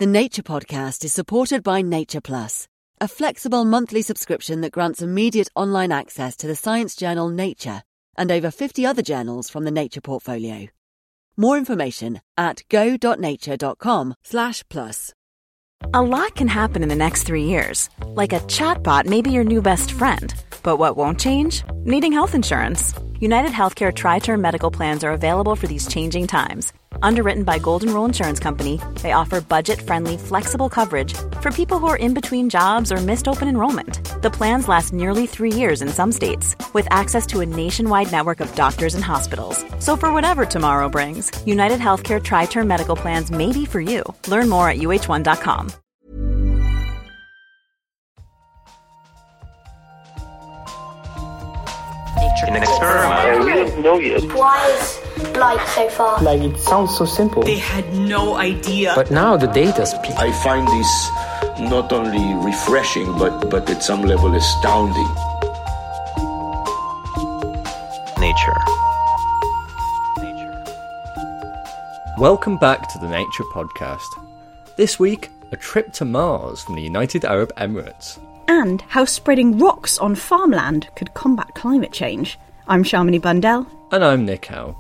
The Nature Podcast is supported by Nature Plus, a flexible monthly subscription that grants immediate online access to the science journal Nature and over 50 other journals from the Nature portfolio. More information at go.nature.com/plus. A lot can happen in the next 3 years. Like a chatbot may be your new best friend. But what won't change? Needing health insurance. United Healthcare Tri-Term Medical Plans are available for these changing times. Underwritten by Golden Rule Insurance Company, they offer budget-friendly, flexible coverage for people who are in between jobs or missed open enrollment. The plans last nearly 3 years in some states, with access to a nationwide network of doctors and hospitals. So for whatever tomorrow brings, United Healthcare Tri-Term Medical Plans may be for you. Learn more at uh1.com. In an experiment. We don't know yet. Why is light so far? Like, it sounds so simple. They had no idea. But now the data speaks. I find this not only refreshing, but at some level astounding. Nature. Welcome back to the Nature Podcast. This week, a trip to Mars from the United Arab Emirates. And how spreading rocks on farmland could combat climate change. I'm Shamini Bundell. And I'm Nick Howe.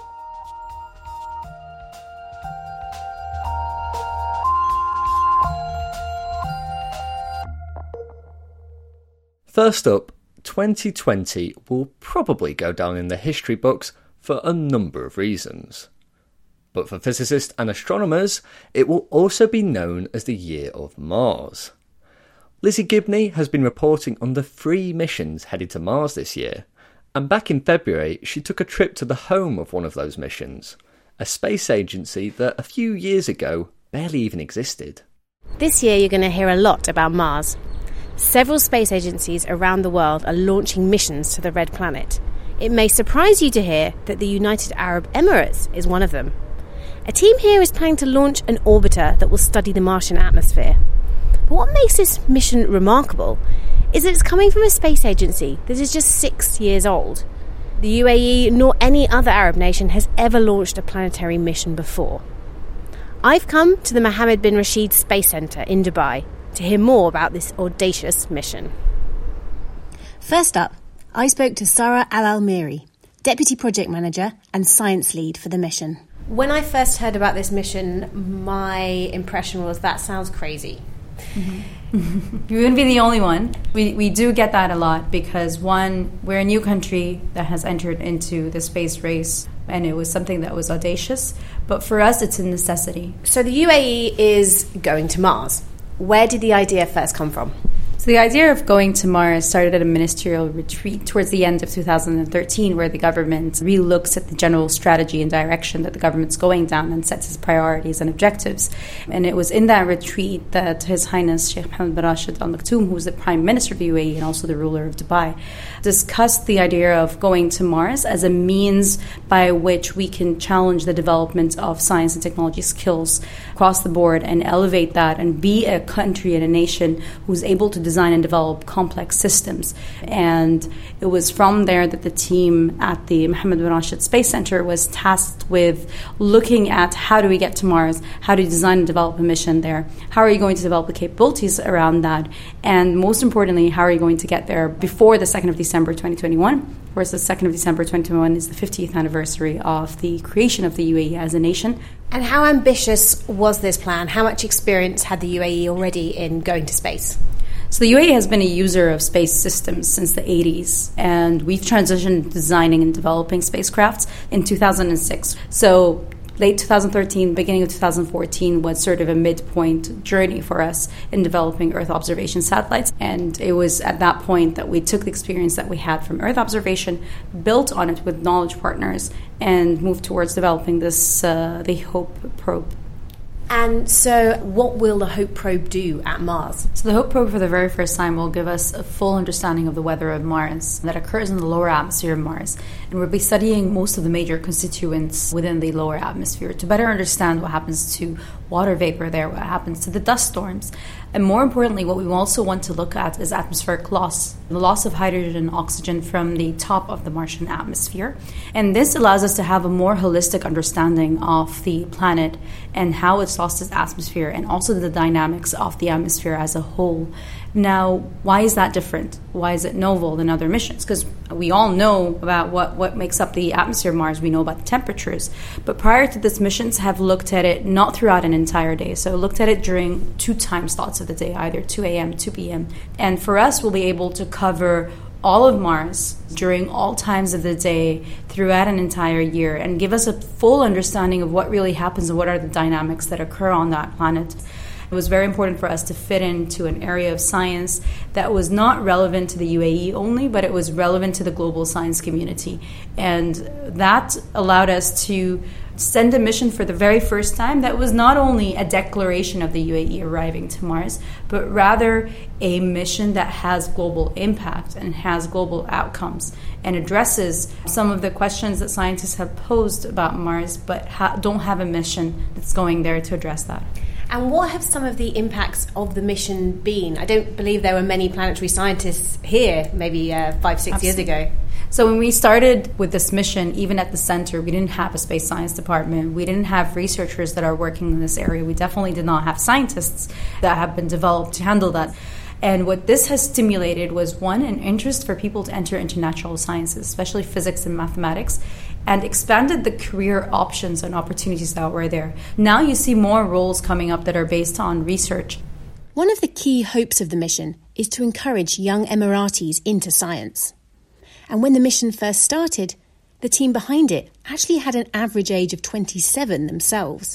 First up, 2020 will probably go down in the history books for a number of reasons. But for physicists and astronomers, it will also be known as the Year of Mars. Lizzie Gibney has been reporting on the 3 missions headed to Mars this year, and back in February she took a trip to the home of one of those missions, a space agency that a few years ago barely even existed. This year you're going to hear a lot about Mars. Several space agencies around the world are launching missions to the Red Planet. It may surprise you to hear that the United Arab Emirates is one of them. A team here is planning to launch an orbiter that will study the Martian atmosphere. But what makes this mission remarkable is that it's coming from a space agency that is just 6 years old. The UAE nor any other Arab nation has ever launched a planetary mission before. I've come to the Mohammed bin Rashid Space Centre in Dubai to hear more about this audacious mission. First up, I spoke to Sarah Al-Almiri, Deputy Project Manager and Science Lead for the mission. When I first heard about this mission, my impression was that sounds crazy. Mm-hmm. You wouldn't be the only one. We do get that a lot because, one, we're a new country that has entered into the space race, and it was something that was audacious. But for us, it's a necessity. So the UAE is going to Mars. Where did the idea first come from? So the idea of going to Mars started at a ministerial retreat towards the end of 2013, where the government re-looks at the general strategy and direction that the government's going down and sets its priorities and objectives. And it was in that retreat that His Highness Sheikh Mohammed bin Rashid Al Maktoum, who was the Prime Minister of the UAE and also the ruler of Dubai, discussed the idea of going to Mars as a means by which we can challenge the development of science and technology skills across the board and elevate that and be a country and a nation who's able to design and develop complex systems. And it was from there that the team at the Mohammed bin Rashid Space Center was tasked with looking at how do we get to Mars, how do you design and develop a mission there, how are you going to develop the capabilities around that, and most importantly, how are you going to get there before the 2nd of December 2021, whereas the 2nd of December 2021 is the 50th anniversary of the creation of the UAE as a nation. And how ambitious was this plan? How much experience had the UAE already in going to space? So the UAE has been a user of space systems since the 80s, and we've transitioned designing and developing spacecrafts in 2006. So late 2013, beginning of 2014 was sort of a midpoint journey for us in developing Earth observation satellites. And it was at that point that we took the experience that we had from Earth observation, built on it with knowledge partners, and moved towards developing this, the HOPE probe. And so what will the HOPE probe do at Mars? So the HOPE probe for the very first time will give us a full understanding of the weather of Mars that occurs in the lower atmosphere of Mars. And we'll be studying most of the major constituents within the lower atmosphere to better understand what happens to water vapor there, what happens to the dust storms. And more importantly, what we also want to look at is atmospheric loss, the loss of hydrogen and oxygen from the top of the Martian atmosphere. And this allows us to have a more holistic understanding of the planet and how it's lost its atmosphere, and also the dynamics of the atmosphere as a whole. Now, why is that different? Why is it novel than other missions? Because we all know about what makes up the atmosphere of Mars. We know about the temperatures. But prior to this, missions have looked at it not throughout an entire day. So looked at it during 2 time slots of the day, either 2 a.m., 2 p.m. And for us, we'll be able to cover all of Mars during all times of the day throughout an entire year and give us a full understanding of what really happens and what are the dynamics that occur on that planet. It was very important for us to fit into an area of science that was not relevant to the UAE only, but it was relevant to the global science community. And that allowed us to send a mission for the very first time that was not only a declaration of the UAE arriving to Mars, but rather a mission that has global impact and has global outcomes and addresses some of the questions that scientists have posed about Mars, but don't have a mission that's going there to address that. And what have some of the impacts of the mission been? I don't believe there were many planetary scientists here maybe 5-6 years ago. So when we started with this mission, even at the center, we didn't have a space science department. We didn't have researchers that are working in this area. We definitely did not have scientists that have been developed to handle that. And what this has stimulated was, one, an interest for people to enter into natural sciences, especially physics and mathematics, and expanded the career options and opportunities that were there. Now you see more roles coming up that are based on research. One of the key hopes of the mission is to encourage young Emiratis into science. And when the mission first started, the team behind it actually had an average age of 27 themselves.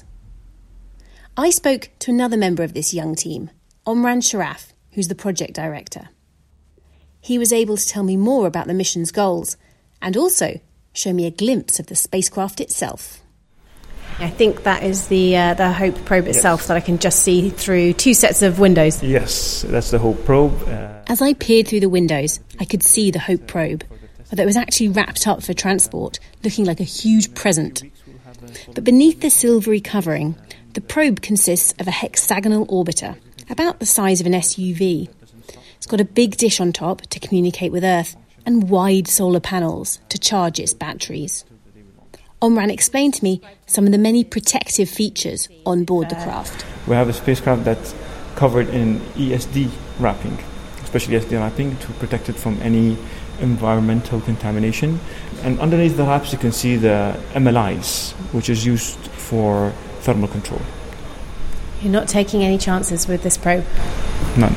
I spoke to another member of this young team, Omran Sharaf, who's the project director. He was able to tell me more about the mission's goals and also show me a glimpse of the spacecraft itself. I think that is the Hope probe itself that I can just see through 2 sets of windows. Yes, that's the Hope probe. As I peered through the windows, I could see the Hope probe, although it was actually wrapped up for transport, looking like a huge present. But beneath the silvery covering, the probe consists of a hexagonal orbiter, about the size of an SUV. It's got a big dish on top to communicate with Earth, and wide solar panels to charge its batteries. Omran explained to me some of the many protective features on board the craft. We have a spacecraft that's covered in ESD wrapping, especially ESD wrapping, to protect it from any environmental contamination. And underneath the wraps you can see the MLIs, which is used for thermal control. You're not taking any chances with this probe? None.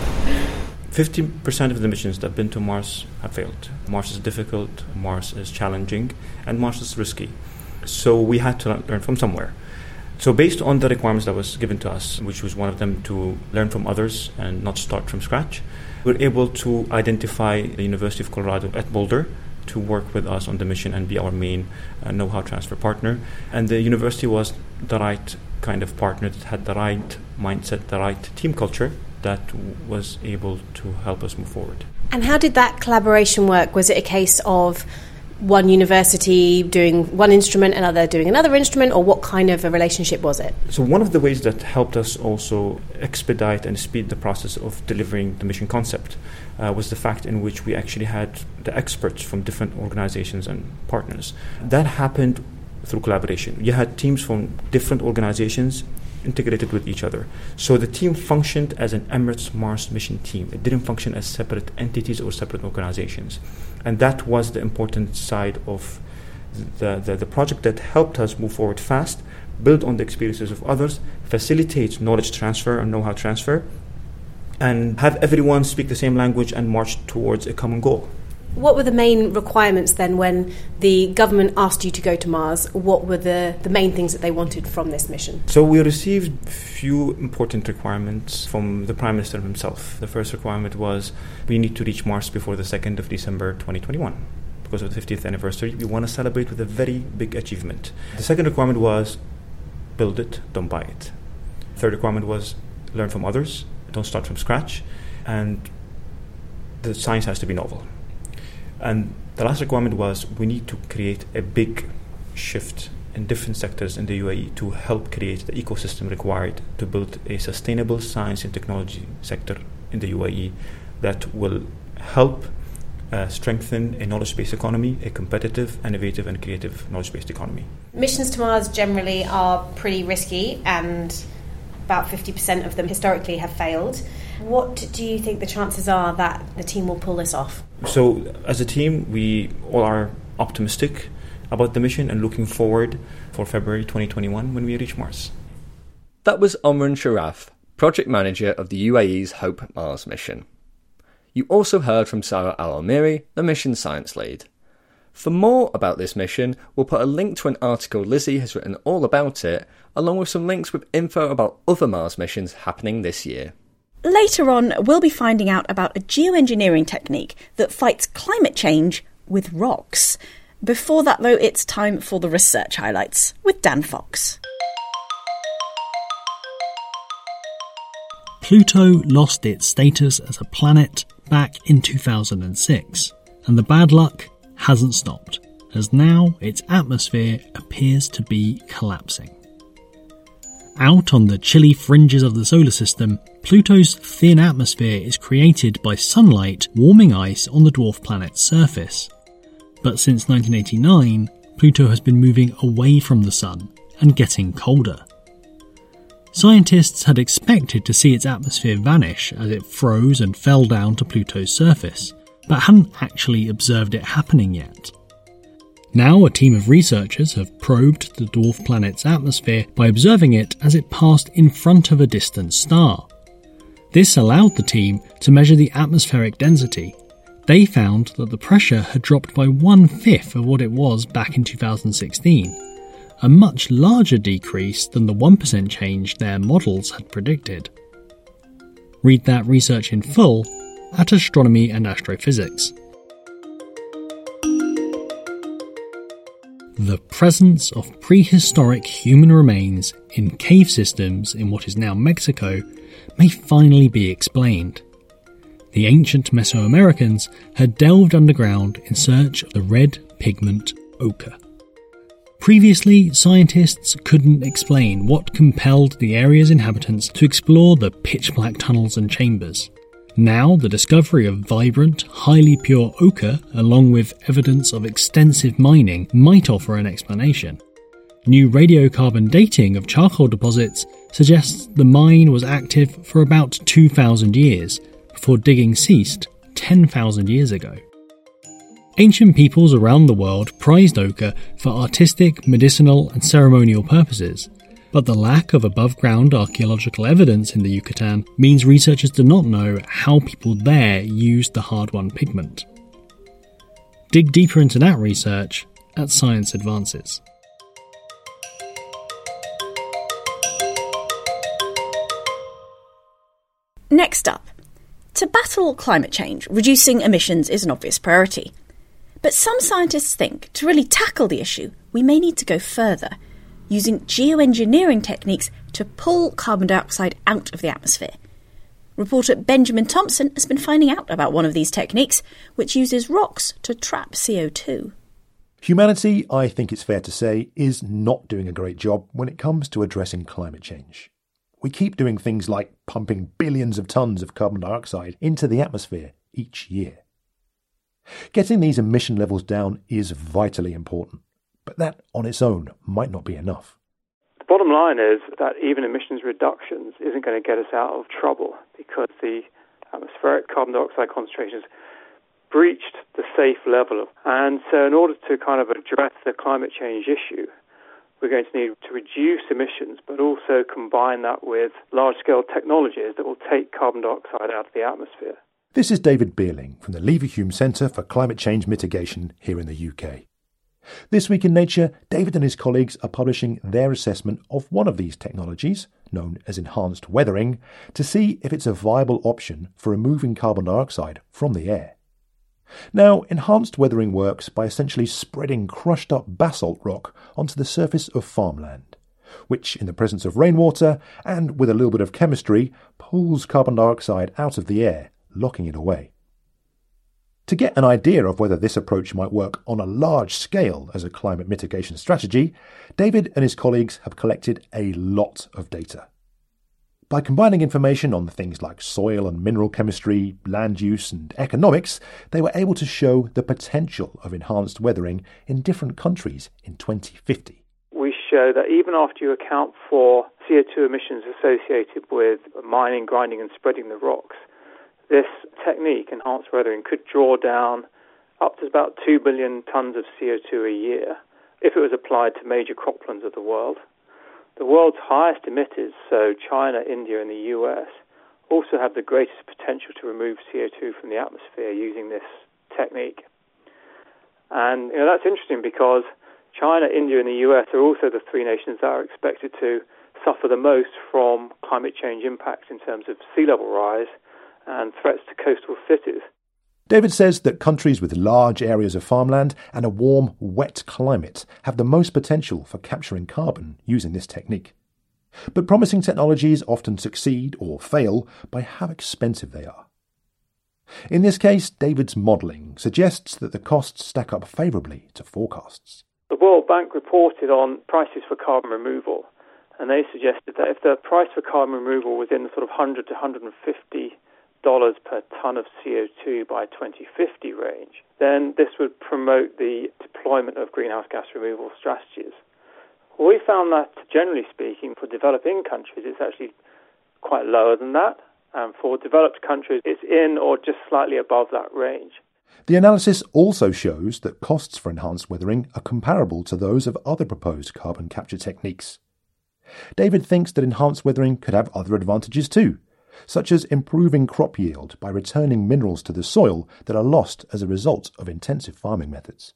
50% of the missions that have been to Mars have failed. Mars is difficult, Mars is challenging, and Mars is risky. So we had to learn from somewhere. So based on the requirements that was given to us, which was one of them to learn from others and not start from scratch, we were able to identify the University of Colorado at Boulder to work with us on the mission and be our main know-how transfer partner. And the university was the right kind of partner that had the right mindset, the right team culture that was able to help us move forward. And how did that collaboration work? Was it a case of one university doing one instrument, another doing another instrument, or what kind of a relationship was it? So one of the ways that helped us also expedite and speed the process of delivering the mission concept was the fact in which we actually had the experts from different organizations and partners. That happened through collaboration. You had teams from different organizations integrated with each other. So the team functioned as an Emirates Mars mission team. It didn't function as separate entities or separate organizations. And that was the important side of the project that helped us move forward fast, build on the experiences of others, facilitate knowledge transfer and know-how transfer, and have everyone speak the same language and march towards a common goal. What were the main requirements then when the government asked you to go to Mars? What were the main things that they wanted from this mission? So we received few important requirements from the Prime Minister himself. The first requirement was we need to reach Mars before the 2nd of December 2021. Because of the 50th anniversary, we want to celebrate with a very big achievement. The second requirement was build it, don't buy it. Third requirement was learn from others, don't start from scratch, and the science has to be novel. And The last requirement was we need to create a big shift in different sectors in the UAE to help create the ecosystem required to build a sustainable science and technology sector in the UAE that will help strengthen a knowledge-based economy, a competitive, innovative and creative knowledge-based economy. Missions to Mars generally are pretty risky, and about 50% of them historically have failed. What do you think the chances are that the team will pull this off? So as a team, we all are optimistic about the mission and looking forward for February 2021 when we reach Mars. That was Omran Sharaf, project manager of the UAE's Hope Mars mission. You also heard from Sarah Al-Almiri, the mission science lead. For more about this mission, we'll put a link to an article Lizzie has written all about it, along with some links with info about other Mars missions happening this year. Later on, we'll be finding out about a geoengineering technique that fights climate change with rocks. Before that, though, it's time for the research highlights with Dan Fox. Pluto lost its status as a planet back in 2006, and the bad luck hasn't stopped, as now its atmosphere appears to be collapsing. Out on the chilly fringes of the solar system, Pluto's thin atmosphere is created by sunlight warming ice on the dwarf planet's surface. But since 1989, Pluto has been moving away from the Sun and getting colder. Scientists had expected to see its atmosphere vanish as it froze and fell down to Pluto's surface, but hadn't actually observed it happening yet. Now a team of researchers have probed the dwarf planet's atmosphere by observing it as it passed in front of a distant star. This allowed the team to measure the atmospheric density. They found that the pressure had dropped by 1/5 of what it was back in 2016, a much larger decrease than the 1% change their models had predicted. Read that research in full at Astronomy and Astrophysics. The presence of prehistoric human remains in cave systems in what is now Mexico may finally be explained. The ancient Mesoamericans had delved underground in search of the red pigment ochre. Previously, scientists couldn't explain what compelled the area's inhabitants to explore the pitch-black tunnels and chambers. Now, the discovery of vibrant, highly pure ochre, along with evidence of extensive mining, might offer an explanation. New radiocarbon dating of charcoal deposits suggests the mine was active for about 2,000 years, before digging ceased 10,000 years ago. Ancient peoples around the world prized ochre for artistic, medicinal and ceremonial purposes, but the lack of above-ground archaeological evidence in the Yucatan means researchers do not know how people there used the hard-won pigment. Dig deeper into that research at Science Advances. Next up, to battle climate change, reducing emissions is an obvious priority. But some scientists think to really tackle the issue, we may need to go further, using geoengineering techniques to pull carbon dioxide out of the atmosphere. Reporter Benjamin Thompson has been finding out about one of these techniques, which uses rocks to trap CO2. Humanity, I think it's fair to say, is not doing a great job when it comes to addressing climate change. We keep doing things like pumping billions of tons of carbon dioxide into the atmosphere each year. Getting these emission levels down is vitally important, but that on its own might not be enough. The bottom line is that even emissions reductions isn't going to get us out of trouble because the atmospheric carbon dioxide concentrations breached the safe level. And so in order to kind of address the climate change issue, we're going to need to reduce emissions, but also combine that with large-scale technologies that will take carbon dioxide out of the atmosphere. This is David Beerling from the Leverhulme Centre for Climate Change Mitigation here in the UK. This week in Nature, David and his colleagues are publishing their assessment of one of these technologies, known as enhanced weathering, to see if it's a viable option for removing carbon dioxide from the air. Now, enhanced weathering works by essentially spreading crushed-up basalt rock onto the surface of farmland, which, in the presence of rainwater and with a little bit of chemistry, pulls carbon dioxide out of the air, locking it away. To get an idea of whether this approach might work on a large scale as a climate mitigation strategy, David and his colleagues have collected a lot of data. By combining information on things like soil and mineral chemistry, land use and economics, they were able to show the potential of enhanced weathering in different countries in 2050. We show that even after you account for CO2 emissions associated with mining, grinding and spreading the rocks, this technique, enhanced weathering, could draw down up to about 2 billion tonnes of CO2 a year if it was applied to major croplands of the world. The world's highest emitters, so China, India and the US, also have the greatest potential to remove CO2 from the atmosphere using this technique. And that's interesting because China, India and the US are also the three nations that are expected to suffer the most from climate change impacts in terms of sea level rise and threats to coastal cities. David says that countries with large areas of farmland and a warm, wet climate have the most potential for capturing carbon using this technique. But promising technologies often succeed or fail by how expensive they are. In this case, David's modelling suggests that the costs stack up favourably to forecasts. The World Bank reported on prices for carbon removal, and they suggested that if the price for carbon removal was in the sort of $100 to $150 per tonne of CO2 by 2050 range, then this would promote the deployment of greenhouse gas removal strategies. Well, we found that, generally speaking, for developing countries, it's actually quite lower than that. And for developed countries, it's in or just slightly above that range. The analysis also shows that costs for enhanced weathering are comparable to those of other proposed carbon capture techniques. David thinks that enhanced weathering could have other advantages too, such as improving crop yield by returning minerals to the soil that are lost as a result of intensive farming methods.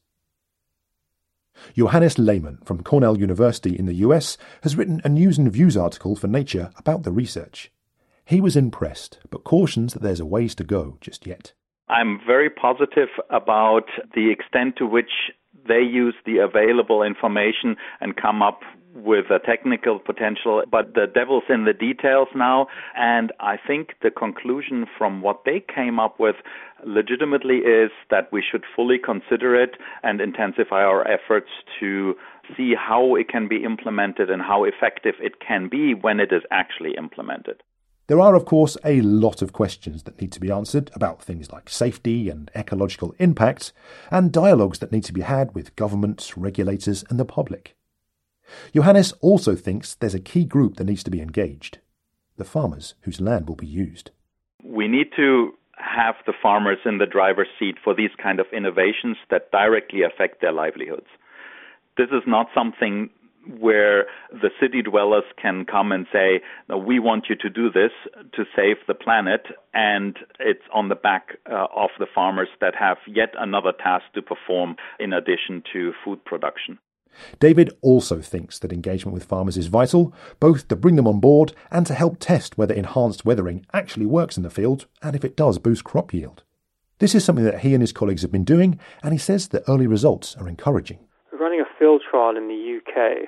Johannes Lehmann from Cornell University in the US has written a News and Views article for Nature about the research. He was impressed, but cautions that there's a ways to go just yet. I'm very positive about the extent to which they use the available information and come up with a technical potential, but the devil's in the details now, and I think the conclusion from what they came up with legitimately is that we should fully consider it and intensify our efforts to see how it can be implemented and how effective it can be when it is actually implemented. There are, of course, a lot of questions that need to be answered about things like safety and ecological impact, and dialogues that need to be had with governments, regulators and the public. Johannes also thinks there's a key group that needs to be engaged: the farmers whose land will be used. We need to have the farmers in the driver's seat for these kind of innovations that directly affect their livelihoods. This is not something where the city dwellers can come and say, no, we want you to do this to save the planet, and it's on the back of the farmers that have yet another task to perform in addition to food production. David also thinks that engagement with farmers is vital, both to bring them on board and to help test whether enhanced weathering actually works in the field and if it does boost crop yield. This is something that he and his colleagues have been doing, and he says the early results are encouraging. We're running a field trial in the UK,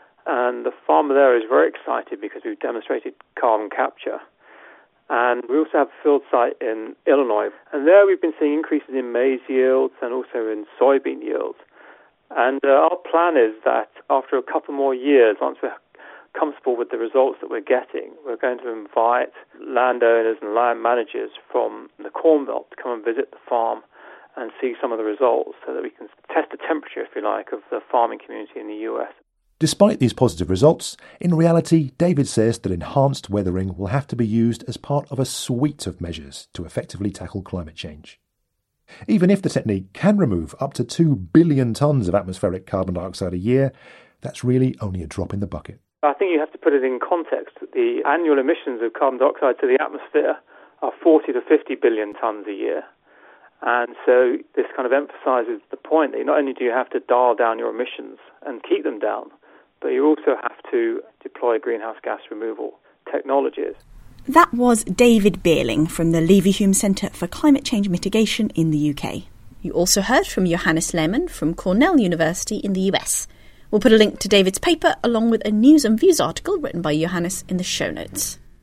and the farmer there is very excited because we've demonstrated carbon capture. And we also have a field site in Illinois, and there we've been seeing increases in maize yields and also in soybean yields. And our plan is that after a couple more years, once we're comfortable with the results that we're getting, we're going to invite landowners and land managers from the Corn Belt to come and visit the farm and see some of the results so that we can test the temperature, if you like, of the farming community in the US. Despite these positive results, in reality, David says that enhanced weathering will have to be used as part of a suite of measures to effectively tackle climate change. Even if the technique can remove up to 2 billion tonnes of atmospheric carbon dioxide a year, that's really only a drop in the bucket. I think you have to put it in context. The annual emissions of carbon dioxide to the atmosphere are 40 to 50 billion tonnes a year. And so this kind of emphasises the point that not only do you have to dial down your emissions and keep them down, but you also have to deploy greenhouse gas removal technologies. That was David Beerling from the Leverhulme Centre for Climate Change Mitigation in the UK. You also heard from Johannes Lehmann from Cornell University in the US. We'll put a link to David's paper along with a News and Views article written by Johannes in the show notes.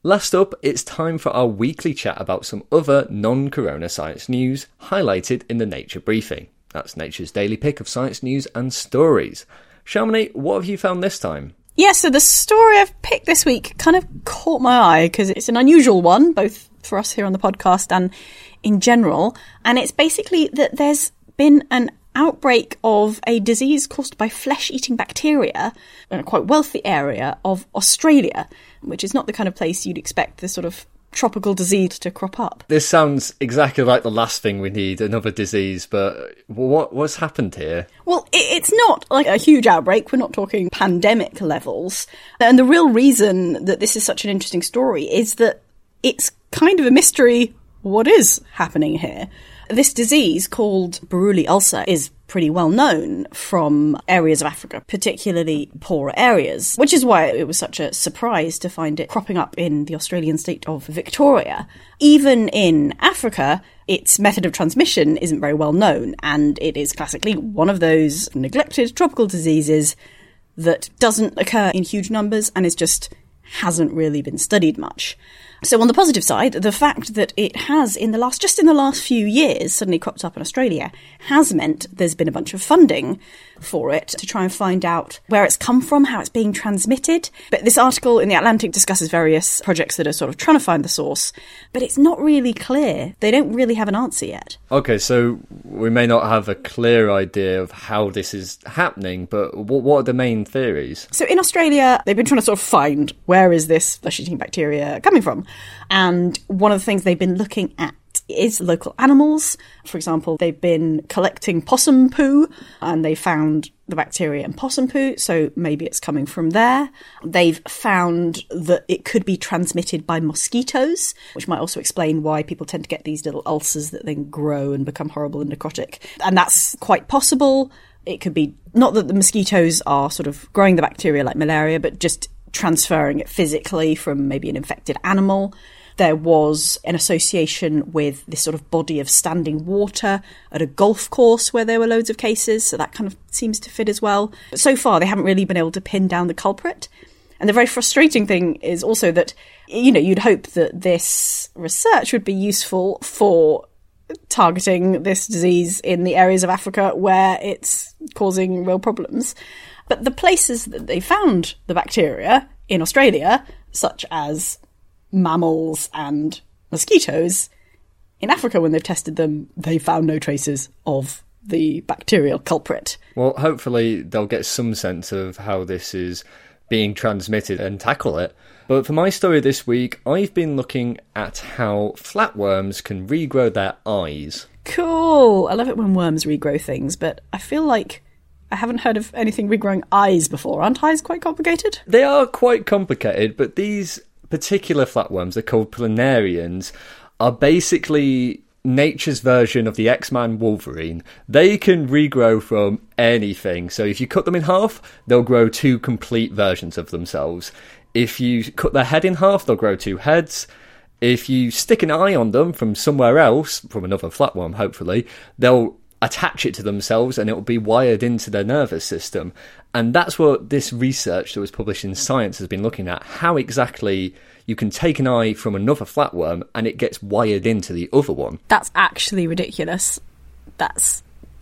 Last up, it's time for our weekly chat about some other non-corona science news highlighted in the Nature Briefing. That's Nature's daily pick of science news and stories. Shamini, what have you found this time? Yeah, so the story I've picked this week kind of caught my eye because it's an unusual one, both for us here on the podcast and in general. And it's basically that there's been an outbreak of a disease caused by flesh-eating bacteria in a quite wealthy area of Australia, which is not the kind of place you'd expect this sort of tropical disease to crop up. This sounds exactly like the last thing we need, another disease, but what's happened here? Well, it's not like a huge outbreak. We're not talking pandemic levels. And the real reason that this is such an interesting story is that it's kind of a mystery what is happening here. This disease, called Buruli ulcer, is pretty well known from areas of Africa, particularly poorer areas, which is why it was such a surprise to find it cropping up in the Australian state of Victoria. Even in Africa, its method of transmission isn't very well known, and it is classically one of those neglected tropical diseases that doesn't occur in huge numbers and hasn't really been studied much. So on the positive side, the fact that it has just in the last few years suddenly cropped up in Australia has meant there's been a bunch of funding for it to try and find out where it's come from, how it's being transmitted. But this article in The Atlantic discusses various projects that are sort of trying to find the source, but it's not really clear. They don't really have an answer yet. Okay, so we may not have a clear idea of how this is happening, but what are the main theories? So in Australia, they've been trying to sort of find where is this flesh-eating bacteria coming from. And one of the things they've been looking at is local animals. For example, they've been collecting possum poo and they found the bacteria in possum poo, so maybe it's coming from there. They've found that it could be transmitted by mosquitoes, which might also explain why people tend to get these little ulcers that then grow and become horrible and necrotic. And that's quite possible. It could be not that the mosquitoes are sort of growing the bacteria like malaria, but just transferring it physically from maybe an infected animal. There was an association with this sort of body of standing water at a golf course where there were loads of cases, so that kind of seems to fit as well. But so far, they haven't really been able to pin down the culprit. And the very frustrating thing is also that, you'd hope that this research would be useful for targeting this disease in the areas of Africa where it's causing real problems. But the places that they found the bacteria in Australia, such as mammals and mosquitoes, in Africa, when they've tested them, they found no traces of the bacterial culprit. Well, hopefully they'll get some sense of how this is being transmitted and tackle it. But for my story this week, I've been looking at how flatworms can regrow their eyes. Cool. I love it when worms regrow things, but I feel like I haven't heard of anything regrowing eyes before. Aren't eyes quite complicated? They are quite complicated, but these particular flatworms, they're called planarians, are basically nature's version of the X-Man Wolverine. They can regrow from anything. So if you cut them in half, they'll grow two complete versions of themselves. If you cut their head in half, they'll grow two heads. If you stick an eye on them from somewhere else, from another flatworm hopefully, they'll attach it to themselves and it will be wired into their nervous system. And that's what this research that was published in Science has been looking at, how exactly you can take an eye from another flatworm and it gets wired into the other one. That's actually ridiculous. That's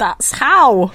how?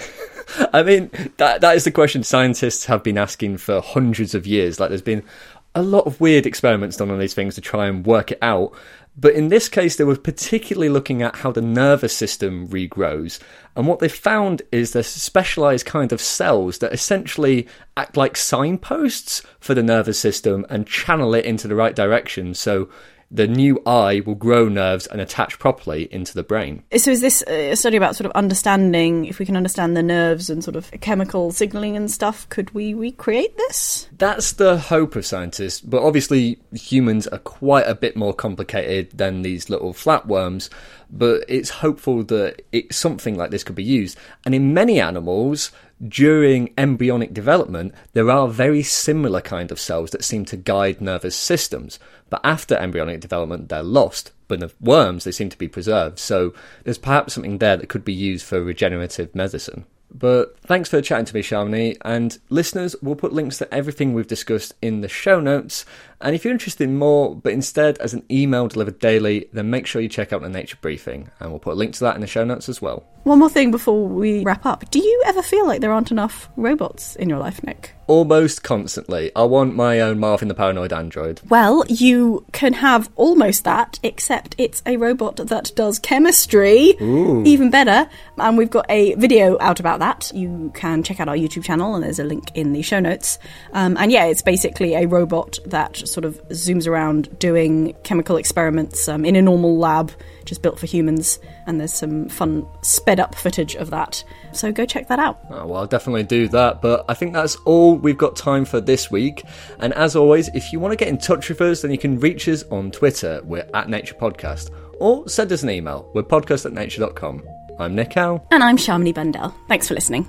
I mean, that is the question scientists have been asking for hundreds of years. Like, there's been a lot of weird experiments done on these things to try and work it out. But in this case, they were particularly looking at how the nervous system regrows. And what they found is there's specialised kind of cells that essentially act like signposts for the nervous system and channel it into the right direction. So the new eye will grow nerves and attach properly into the brain. So is this a study about sort of understanding, if we can understand the nerves and sort of chemical signalling and stuff, could we recreate this? That's the hope of scientists, but obviously humans are quite a bit more complicated than these little flatworms, but it's hopeful that something like this could be used. And in many animals, during embryonic development, there are very similar kind of cells that seem to guide nervous systems. But after embryonic development, they're lost. But in worms, they seem to be preserved. So there's perhaps something there that could be used for regenerative medicine. But thanks for chatting to me, Shamini. And listeners, we'll put links to everything we've discussed in the show notes. And if you're interested in more, but instead as an email delivered daily, then make sure you check out the Nature Briefing, and we'll put a link to that in the show notes as well. One more thing before we wrap up. Do you ever feel like there aren't enough robots in your life, Nick? Almost constantly. I want my own Marvin the Paranoid Android. Well, you can have almost that, except it's a robot that does chemistry. Ooh. Even better. And we've got a video out about that. You can check out our YouTube channel, and there's a link in the show notes. And yeah, it's basically a robot that sort of zooms around doing chemical experiments in a normal lab, just built for humans. And there's some fun sped up footage of that. So go check that out. Oh, well, I'll definitely do that. But I think that's all we've got time for this week. And as always, if you want to get in touch with us, then you can reach us on Twitter. We're at Nature Podcast. Or send us an email. We're podcast@nature.com. I'm Nick Howe. And I'm Shamini Bundell. Thanks for listening.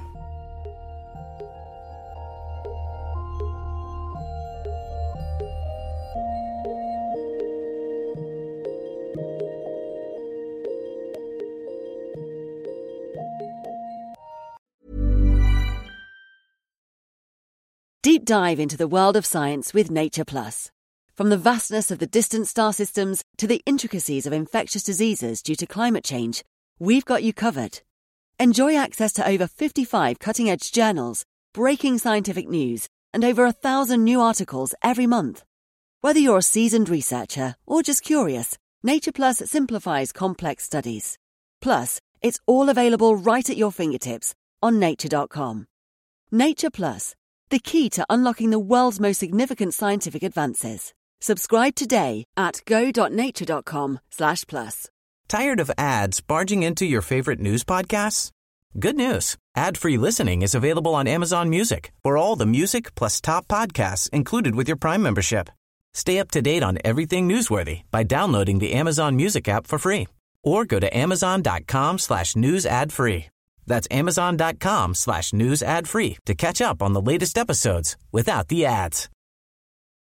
Deep dive into the world of science with Nature Plus. From the vastness of the distant star systems to the intricacies of infectious diseases due to climate change, we've got you covered. Enjoy access to over 55 cutting-edge journals, breaking scientific news, and over 1,000 new articles every month. Whether you're a seasoned researcher or just curious, Nature Plus simplifies complex studies. Plus, it's all available right at your fingertips on nature.com. Nature Plus, the key to unlocking the world's most significant scientific advances. Subscribe today at go.nature.com/plus. Tired of ads barging into your favorite news podcasts? Good news. Ad-free listening is available on Amazon Music for all the music plus top podcasts included with your Prime membership. Stay up to date on everything newsworthy by downloading the Amazon Music app for free or go to amazon.com/news ad free. That's amazon.com/news ad free to catch up on the latest episodes without the ads.